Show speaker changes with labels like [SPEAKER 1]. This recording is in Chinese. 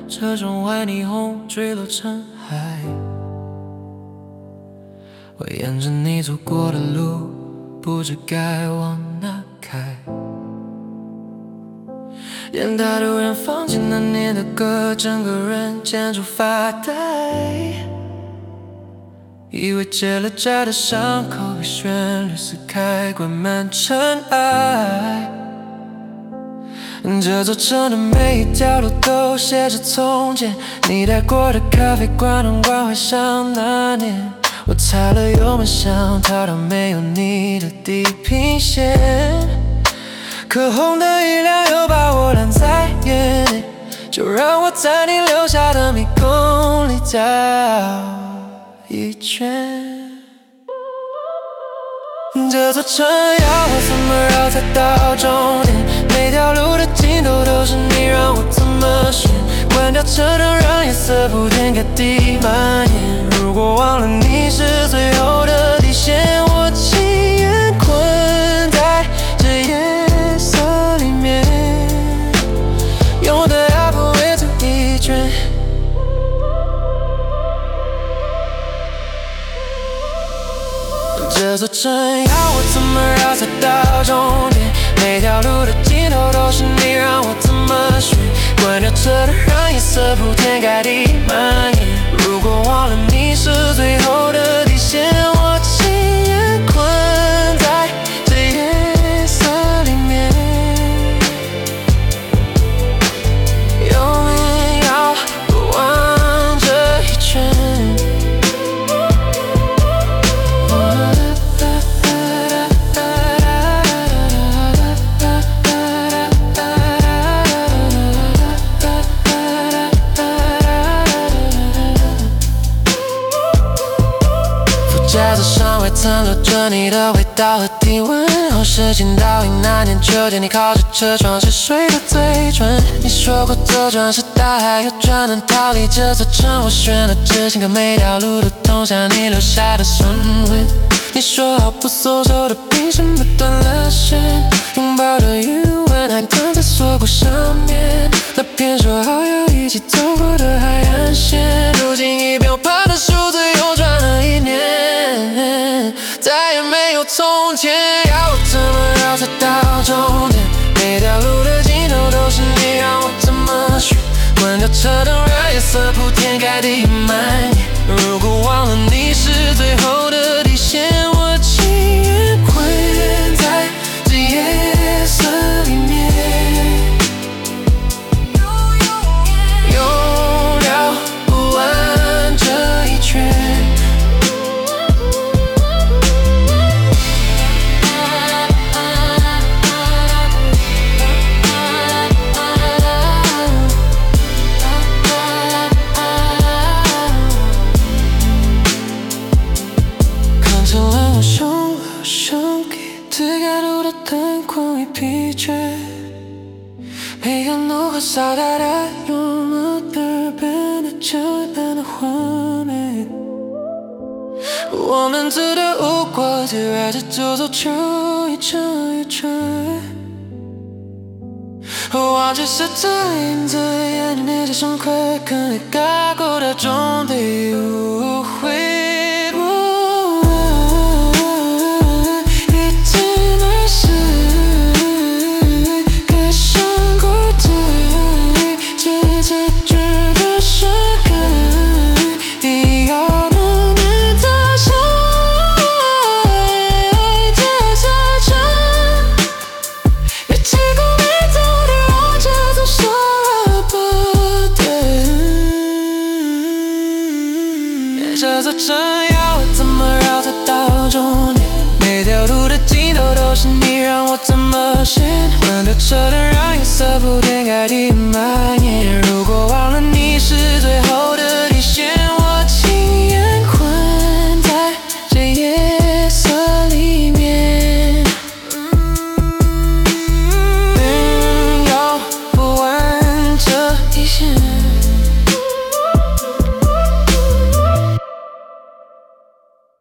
[SPEAKER 1] 车窗外霓虹坠落尘埃，我沿着你走过的路，不知该往哪开。电台突然放起那年的歌，整个人僵住发呆，以为结了痂的伤口被旋律撕开，灌满尘埃。这座城的每一条路都写着从前，你带过的咖啡馆让我怀上那年。我踩了油门想逃到没有你的地平线，可红灯一亮又把我拦在眼内，就让我在你留下的迷宫里绕一圈。这座城要我怎么绕才到终点？每条路的尽头都是你，让我怎么选？关掉车灯，让夜色铺天盖地蔓延。如果忘了你是最后的底线，我情愿困在这夜色里面，用我的爱不会走一圈。这座城要我怎么绕才到终点？每条路的尽头都是你，让我怎么选？关掉车灯，让夜色铺天盖地蔓延。如果忘了你是最后的底线，我情愿困在这夜色里面，永远绕不完这一圈。驾驶上未曾留着你的味道和体温，后视镜倒影那年秋天，你靠着车窗是水的嘴唇。你说过左转是大海，右转能逃离这座城，我选了直行，可每条路都通向你留下的sun痕。你说好不松手的凭什么断了线？拥抱的余温还躺在锁骨上面，那片说好要一起走过的海岸线，如今已标爬的数字又转了一年，再也没有从前。要我怎么绕才到终点？每条路的尽头都是你，让我怎么选？关掉车灯，让夜色铺天盖地蔓延。如果忘了你是最后的底线，我情愿困在这夜色里面，永绕不完这一圈。灯光已疲倦，黑暗怒火扫大的用我的耳边的旧般的画面，我们走的无果，最爱的走走就一场一场。忘记是这影子眼里那些伤口，可你该过的终得无悔。这座城要我怎么绕才到终点？每条路的尽头都是你，让我怎么选？关掉车灯，让夜色铺天盖地蔓延。如果忘了你是最后的底线，我情愿困在这夜色里面，绕不完这一线。